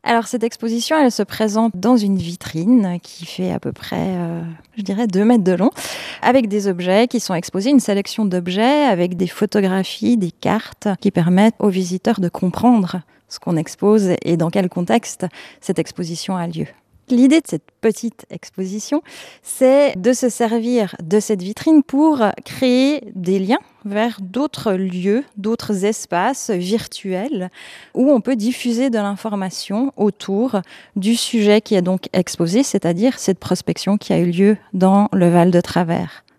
Alors cette exposition, elle se présente dans une vitrine qui fait à peu près, je dirais 2 mètres de long, avec des objets qui sont exposés, une sélection d'objets avec des photographies, des cartes qui permettent aux visiteurs de comprendre ce qu'on expose et dans quel contexte cette exposition a lieu. L'idée de cette petite exposition, c'est de se servir de cette vitrine pour créer des liens vers d'autres lieux, d'autres espaces virtuels où on peut diffuser de l'information autour du sujet qui est donc exposé, c'est-à-dire cette prospection qui a eu lieu dans le Val de Travers.